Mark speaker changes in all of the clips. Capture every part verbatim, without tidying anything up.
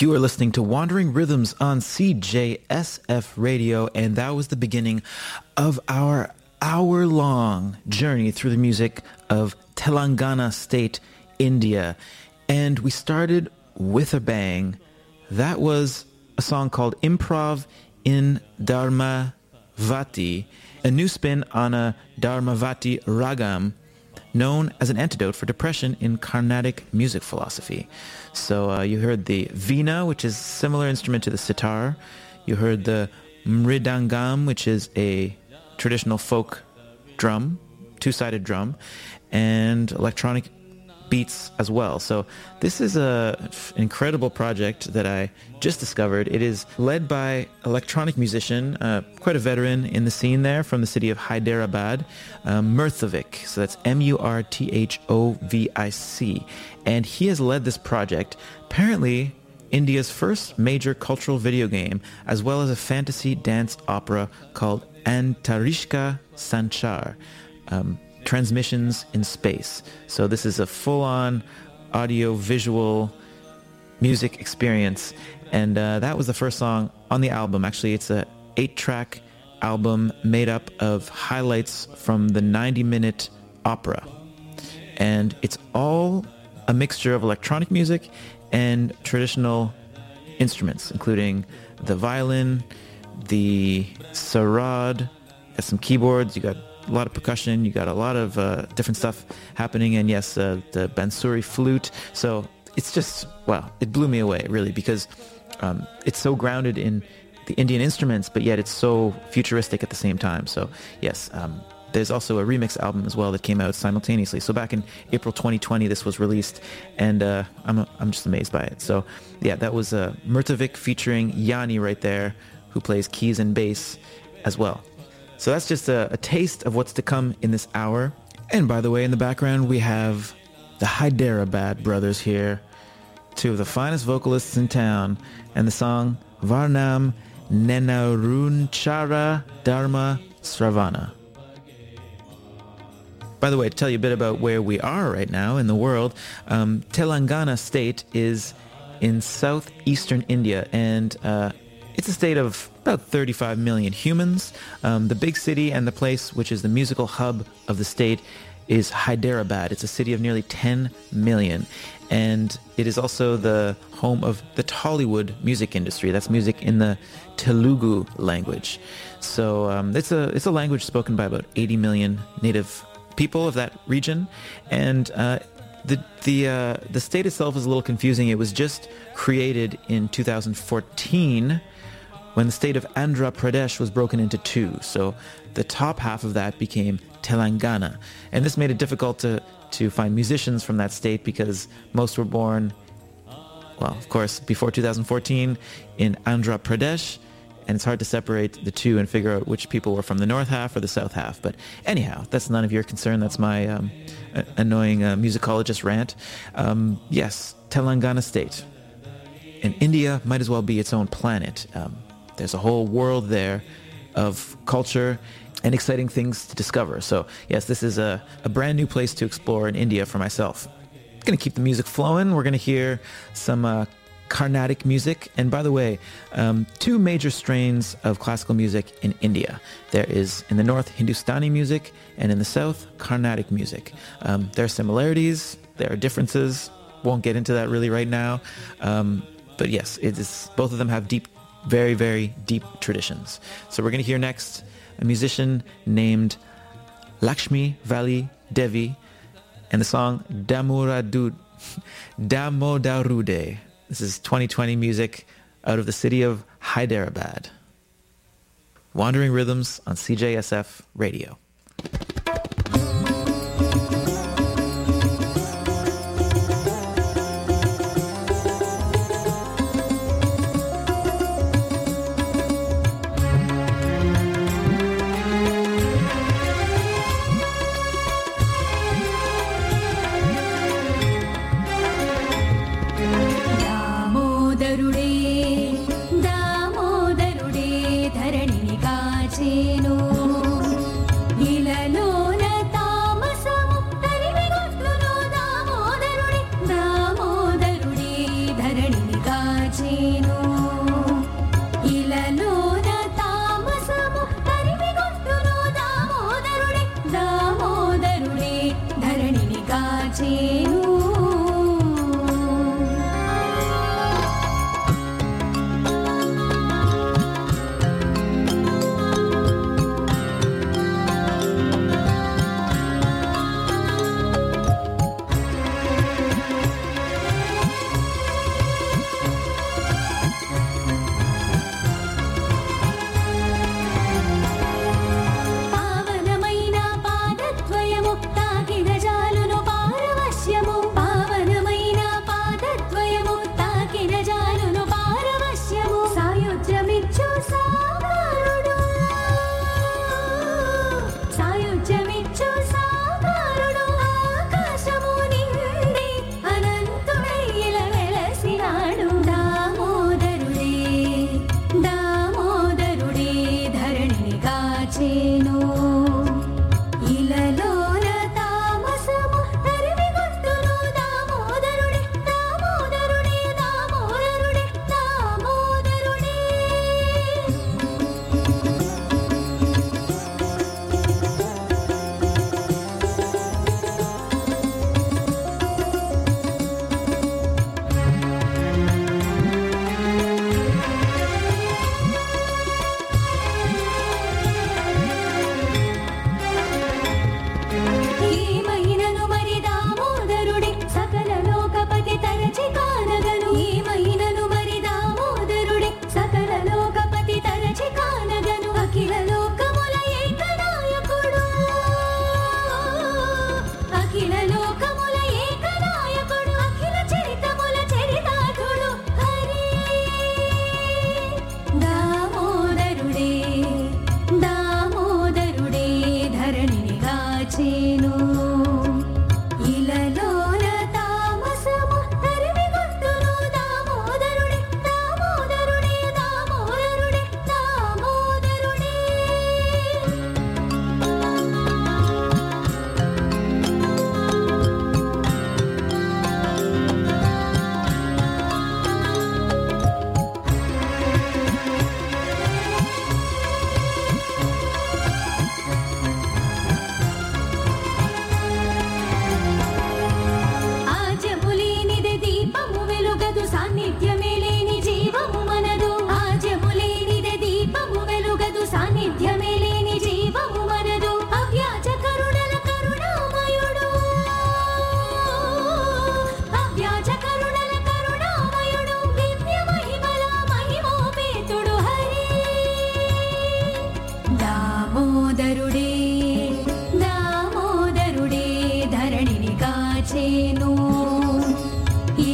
Speaker 1: You are listening to Wandering Rhythms on C J S F Radio, and that was the beginning of our hour-long journey through the music of Telangana State, India. And we started with a bang. That was a song called Improv in Dharmavati, a new spin on a Dharmavati ragam, known as an antidote for depression in Carnatic music philosophy. So uh, you heard the veena, which is a similar instrument to the sitar. You heard the mridangam, which is a traditional folk drum, two-sided drum, and electronic beats as well. So this is a f- incredible project that I just discovered. It is led by electronic musician, uh, quite a veteran in the scene there, from the city of Hyderabad, um, Murthovic. So that's M U R T H O V I C. And he has led this project, apparently India's first major cultural video game, as well as a fantasy dance opera called Antarishka Sanchar. Um, Transmissions in Space. So this is a full-on audio-visual music experience, and uh, that was the first song on the album. Actually, it's a eight-track album made up of highlights from the ninety-minute opera, and it's all a mixture of electronic music and traditional instruments, including the violin, the sarod, got some keyboards, you got a lot of percussion, you got a lot of uh, different stuff happening, and yes, uh, the bansuri flute. So it's just, wow, it blew me away, really, because um, it's so grounded in the Indian instruments, but yet it's so futuristic at the same time. So yes, um, there's also a remix album as well that came out simultaneously. So back in April twenty twenty, this was released, and uh, I'm I'm just amazed by it. So yeah, that was uh, Murthovic featuring Yanni right there, who plays keys and bass as well. So that's just a, a taste of what's to come in this hour. And by the way, in the background, we have the Hyderabad brothers here, two of the finest vocalists in town, and the song Varnam Nenarunchara Dharma Sravana. By the way, to tell you a bit about where we are right now in the world, um, Telangana State is in southeastern India, and uh, it's a state of about thirty-five million humans. Um, the big city and the place which is the musical hub of the state is Hyderabad. It's a city of nearly ten million. And it is also the home of the Tollywood music industry. That's music in the Telugu language. So um, it's a it's a language spoken by about eighty million native people of that region. And uh, the the uh, the state itself is a little confusing. It was just created in two thousand fourteen, when the state of Andhra Pradesh was broken into two. So the top half of that became Telangana. And this made it difficult to, to find musicians from that state because most were born, well, of course, before two thousand fourteen in Andhra Pradesh. And it's hard to separate the two and figure out which people were from the north half or the south half. But anyhow, that's none of your concern. That's my um, a- annoying uh, musicologist rant. Um, yes, Telangana State. And India might as well be its own planet. Um, There's a whole world there of culture and exciting things to discover. So yes, this is a, a brand new place to explore in India for myself. I'm going to keep the music flowing. We're going to hear some uh, Carnatic music. And by the way, um, two major strains of classical music in India. There is in the north Hindustani music, and in the south Carnatic music. Um, there are similarities, there are differences. Won't get into that really right now. Um, but yes, it is, both of them have deep very, very deep traditions. So we're going to hear next a musician named Lakshmi Vali Devi and the song Damuradu, Damodarude. This is twenty twenty music out of the city of Hyderabad. Wandering Rhythms on C J S F Radio.
Speaker 2: दामोदरुडे दामोदरुडे धरणिनि काचेनो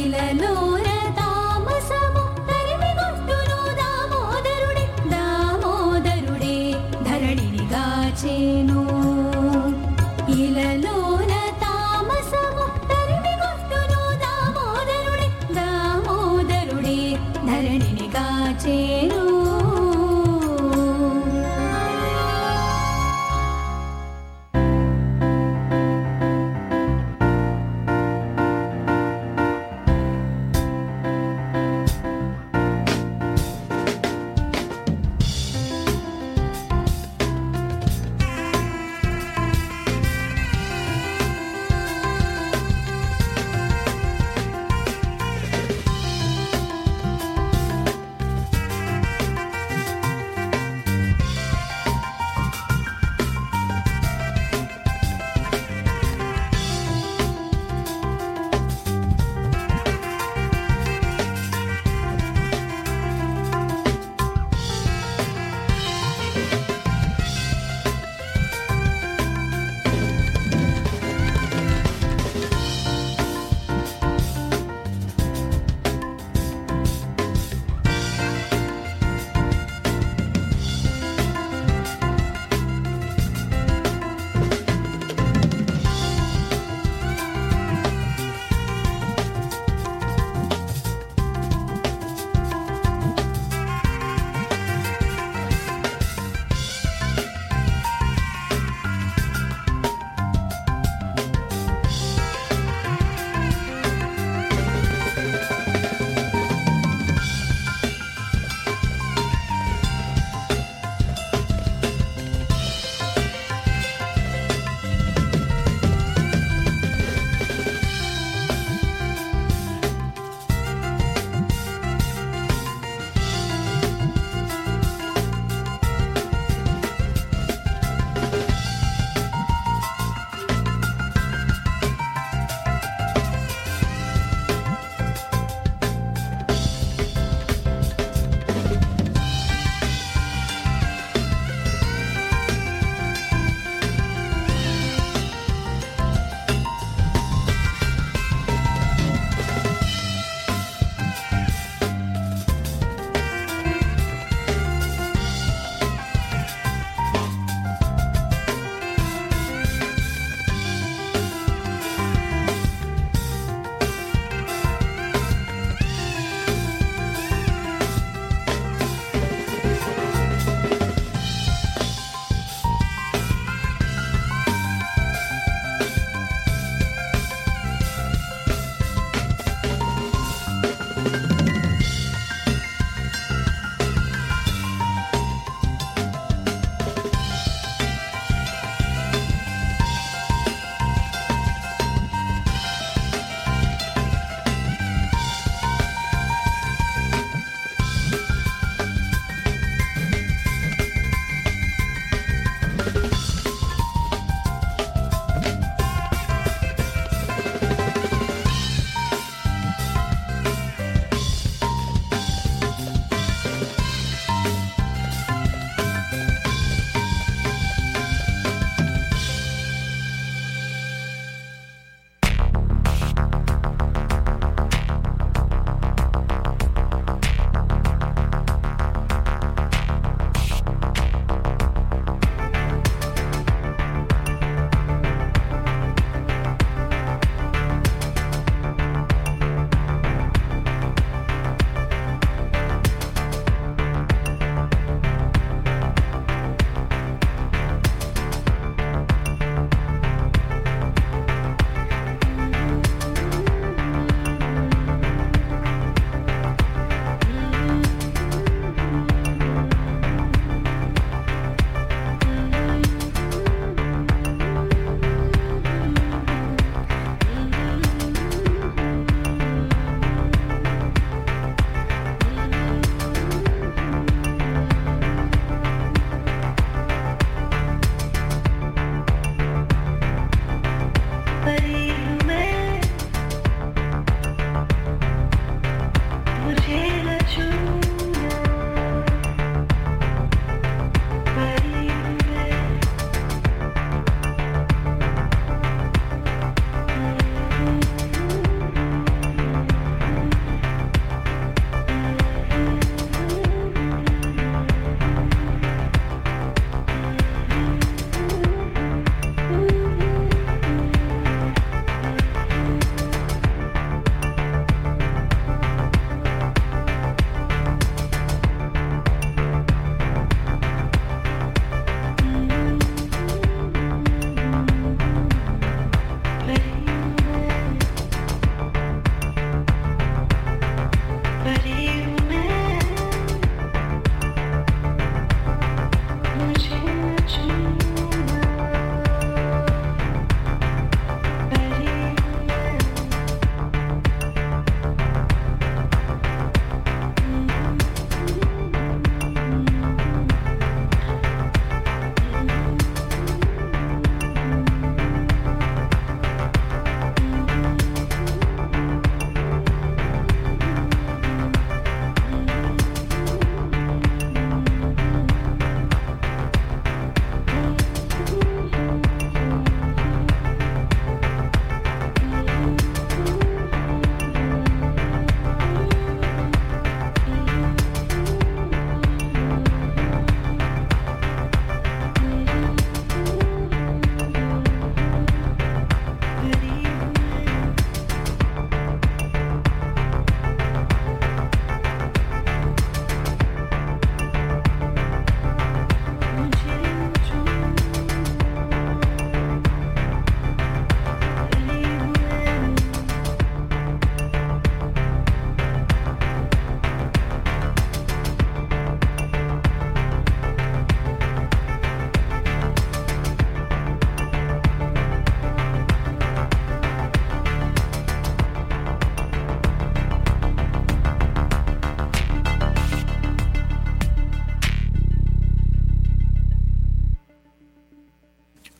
Speaker 2: ఇలలోన తామసము తరిమిగొట్టును దామోదరుడే దామోదరుడే ధరణిని గాచేను. ఇలలోన తామసము తరిమిగొట్టును దామోదరుడే దామోదరుడే ధరణిని గాచేను.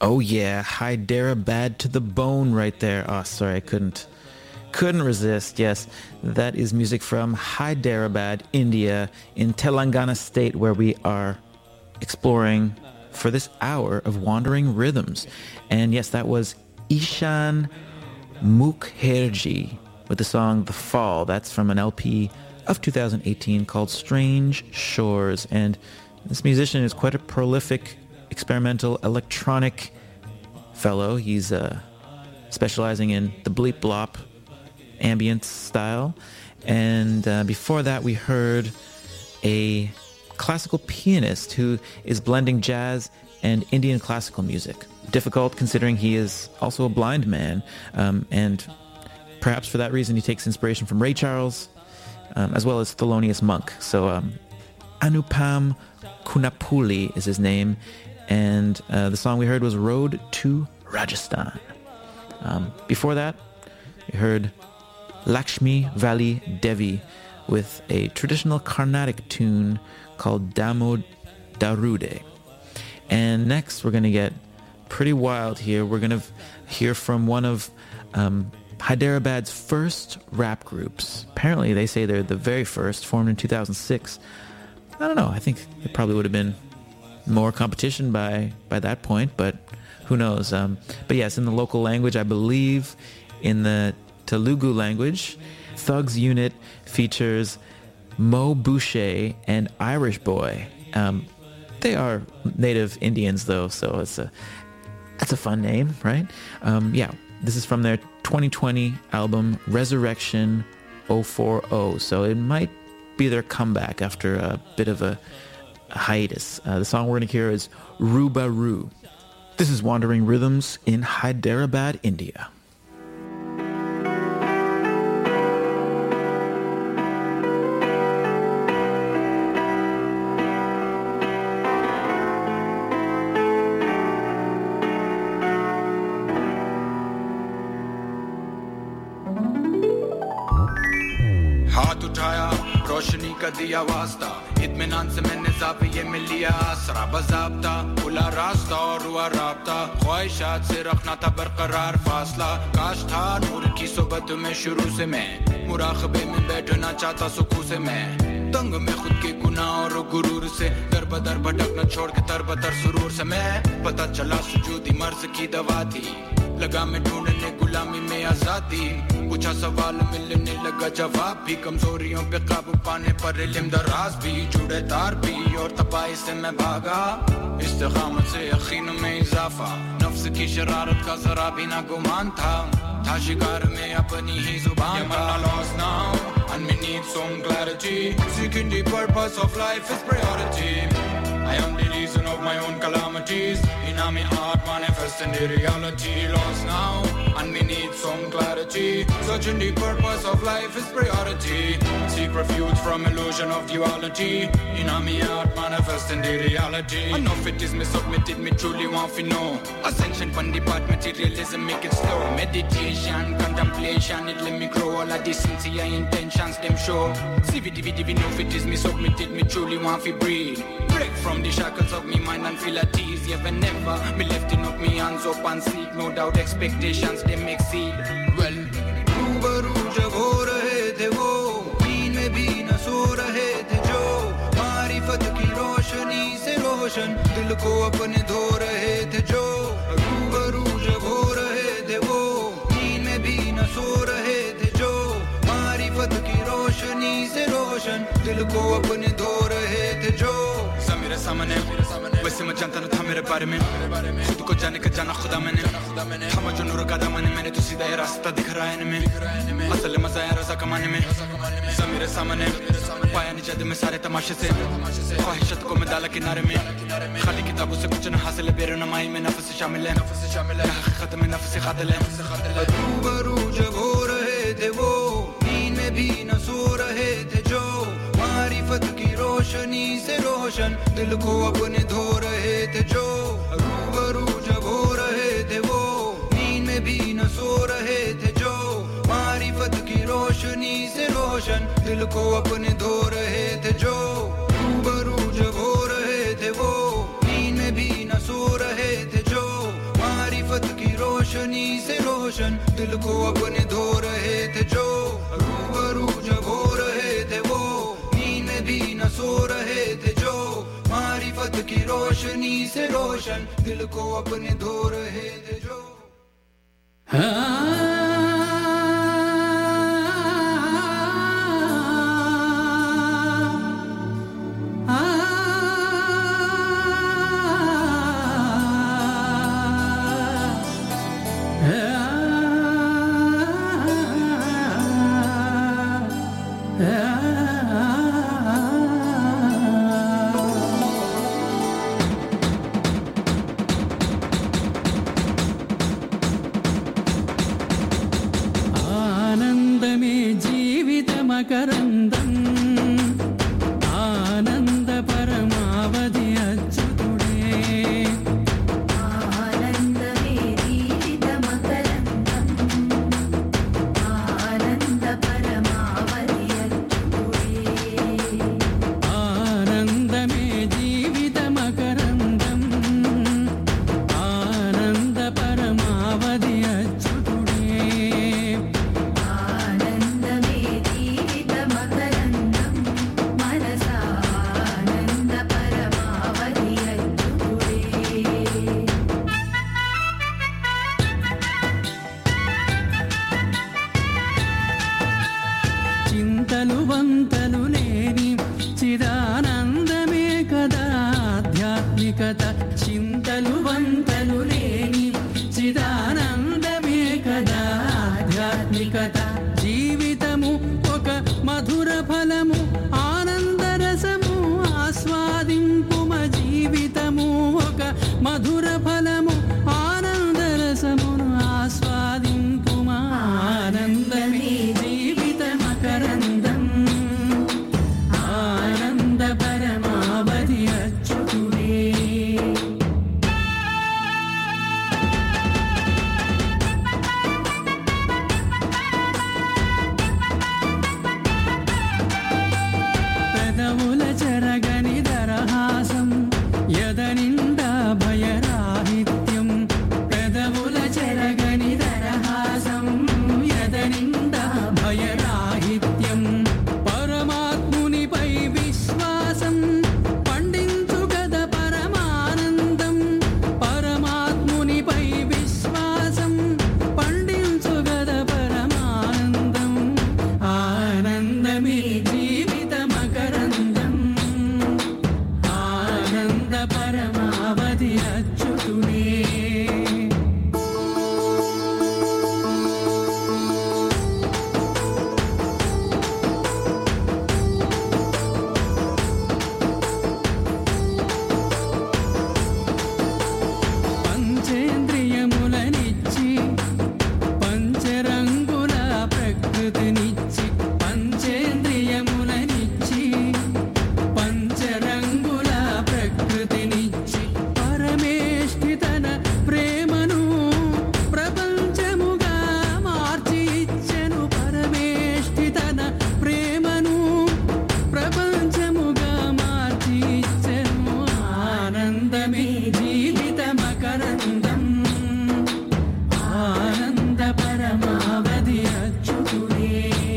Speaker 1: Oh yeah, Hyderabad to the bone right there. Oh, sorry, I couldn't couldn't resist. Yes, that is music from Hyderabad, India, in Telangana state, where we are exploring for this hour of Wandering Rhythms. And yes, that was Ishan Mukherjee with the song The Fall. That's from an L P of two thousand eighteen called Strange Shores. And this musician is quite a prolific experimental electronic fellow. He's uh, specializing in the bleep blop ambient style. And uh, before that, we heard a classical pianist who is blending jazz and Indian classical music. Difficult considering he is also a blind man, um, and perhaps for that reason he takes inspiration from Ray Charles, um, as well as Thelonious Monk. So um, Anupam Kunapuli is his name, and uh, the song we heard was Road to Rajasthan. Um, before that, we heard Lakshmi Valley Devi with a traditional Carnatic tune called Damo Darude. And next we're going to get pretty wild here. We're going to hear from one of um, Hyderabad's first rap groups. Apparently they say they're the very first, formed in two thousand six. I don't know, I think there probably would have been more competition by, by that point, but who knows. Um, but yes, in the local language, I believe in the Telugu language, Thugs Unit features Mo Boucher and Irish Boy. Um, they are native Indians though, so it's a that's a fun name, right? Um, yeah, this is from their twenty twenty album Resurrection oh forty, so it might be their comeback after a bit of a, a hiatus. Uh, the song we're going to hear is Rubaru. This is Wandering Rhythms in Hyderabad, India.
Speaker 3: दिया वास्ता इत्मीनान से मैंने ज़ाबे ये मिल लिया आसरा बज़ाब्ता खुला रास्ता और हुआ राब्ता ख्वाहिशात से रखना था बरकरार फासला काश था नूर की सोबत में शुरू से मैं मुराक़बे में बैठना चाहता सुकून से मैं तंग में खुद के गुनाह और गुरूर से दर बदर भटकना छोड़ के तर बतर सुरूर से मैं पता चला सुजूदी मर्ज़ की दवा थी लगा मैं ढूंढने गुलामी में आजादी पूछा सवाल मिलने लगा जवाब भी कमजोरियों पे काबू पाने पर इल्म दराज भी जुड़े तार भी और तबाही से मैं भागा इस्तिकामत से यकीन में इजाफा नफ्स की शरारत का जरा भी ना गुमान था था शिकार में अपनी ही जुबान का lost now and me need some clarity seeking the purpose of life is priority I am the reason of my own calamities in my heart manifesting the reality lost now and me need some clarity searching the purpose of life is priority seek refuge from illusion of duality in my heart manifesting the reality enough it is me submitted me truly want to know ascension from the path materialism make it slow meditation contemplation it let me grow all of the sincere intentions them show C V D V D V enough it is me submitted me truly want to breathe break from the shackles of me mind and feel at ease yeah whenever me lifting up me hands up and seek no doubt expectations them exceed well रूबरू जब हो रहे थे वो नींद में भी न सो रहे थे जो मारिफत की रोशनी से रोशन दिल को अपने धो रहे थे जो रूबरू जब हो रहे थे वो नींद में भी न सो रहे थे जो मारिफत की रोशनी से रोशन दिल को अपने धो रहे थे जो मेरे सामने वैसे मैं जानता न था मेरे बारे में खुद को जाने का जाना खुदा मैंने थमा जो नूर का दामन मैंने तो सीधा ये रास्ता दिख रहा है इनमें असल मजा है रज़ा कमाने में मेरे सामने पाया नहीं जाते मैं सारे तमाशे से ख्वाहिशत को मैं डाला किनारे में खाली किताबों से कुछ न हासिल है बेरुनमाई में नफ्स शामिल है हकीकत में नफ्स कातिल है रूबरू जब हो रहे थे वो नींद में भी न सो रहे थे जो मारिफत की रोशनी से रोशन दिल को अपने धो रहे थे जो रूबरू जब हो रहे थे वो नींद में भी न सो रहे थे जो मारिफत की रोशनी से रोशन दिल को अपने धो रहे थे जो रूबरू जब हो रहे थे वो नींद में भी न सो रहे थे जो दिल को अपने धो रहे थे जो रूबरू जब हो रहे थे वो नींद में भी न सो रहे थे जो मारिफत की रोशनी से रोशन दिल को अपने धो रहे थे जो
Speaker 4: మకరందం ఆనంద పరమావధి అచ్యుతుడే
Speaker 2: ఆనందమే జీవిత మకరందం ఆనంద పరమావధి అచ్యుతుడే
Speaker 4: ఆనందమే జీవిత మకరందం ఆనంద పరమావధి అచ్యుతుడే
Speaker 2: ఆనందమే జీవిత మకరందం మనసా ఆనంద పరమావధి అచ్యుతుడే
Speaker 4: చింతలు వంతలు లేని చిదానందమే కదా ఆధ్యాత్మికత చింతలు వంతలు లేని చిదానందమే కదా ఆధ్యాత్మికత జీవితము ఒక మధుర ఫలము ఆనందరసము ఆస్వాదింపుమ జీవితము ఒక మధుర ఫలము ఆనందరసమును ఆస్వాదింపుమ ఆనందమే జీవిత మకరందం ఆనంద పరమావధి అచ్యుతుడే పెదవుల చెరగని దరహాసం ఎదనిండా భయరాహిత్యం పెదవుల చెరగని దరహాసం ఎదనిండా భయరాహిత్యం పరమాత్మునిపై విశ్వాసం పండించు గద పరమానందం పరమాత్మునిపై విశ్వాసం పండించు గద పరమానందం ఆనందమే జీవిత మకరందం ఆనంద పరమావధి అచ్యుతుడే పంచేంద్రియములనిచ్చి పంచరంగుల ప్రకృతినిచ్చి పంచేంద్రియములనిచ్చి పంచరంగుల ప్రకృతినిచ్చి పరమేష్ఠి తన ప్రేమను ప్రపంచముగా మార్చి ఇచ్చెను పరమేష్ఠి తన ప్రేమను ప్రపంచముగా మార్చి ఇచ్చెను ఆనందమే జీవిత మకరందం ఆనంద పరమావధి అచ్యుతుడే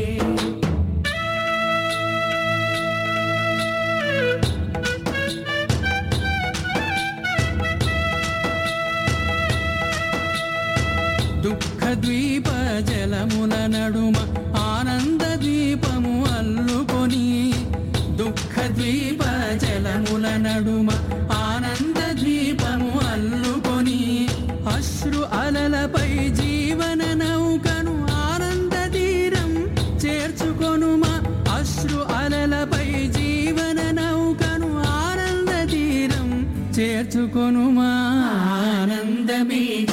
Speaker 4: దుఃఖ ద్వీప జలముల నడుమ ఆనంద దీపము అల్లుకొని దుఃఖ ద్వీప జలముల నడుమ ఆనంద దీపము అల్లుకొని అశ్రు అలలపై జీవన నౌకను ఆనంద తీరం చేర్చుకొనుమా అశ్రు అలలపై జీవన నౌకను ఆనంద తీరం చేర్చుకొనుమా ఆనందమే